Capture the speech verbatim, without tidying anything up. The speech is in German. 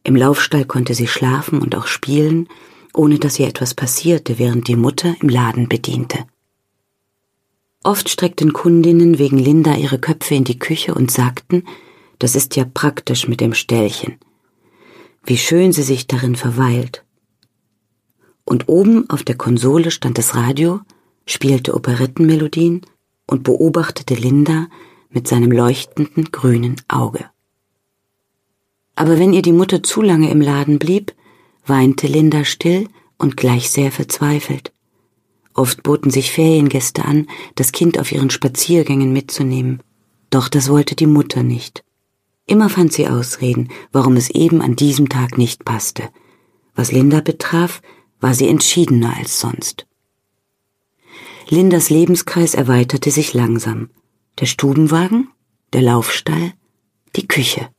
Im Laufstall konnte sie schlafen und auch spielen, ohne dass ihr etwas passierte, während die Mutter im Laden bediente. Oft streckten Kundinnen wegen Linda ihre Köpfe in die Küche und sagten, das ist ja praktisch mit dem Ställchen. Wie schön sie sich darin verweilt. Und oben auf der Konsole stand das Radio, spielte Operettenmelodien und beobachtete Linda mit seinem leuchtenden grünen Auge. Aber wenn ihr die Mutter zu lange im Laden blieb, weinte Linda still und gleich sehr verzweifelt. Oft boten sich Feriengäste an, das Kind auf ihren Spaziergängen mitzunehmen. Doch das wollte die Mutter nicht. Immer fand sie Ausreden, warum es eben an diesem Tag nicht passte. Was Linda betraf, war sie entschiedener als sonst. Lindas Lebenskreis erweiterte sich langsam. Der Stubenwagen, der Laufstall, die Küche.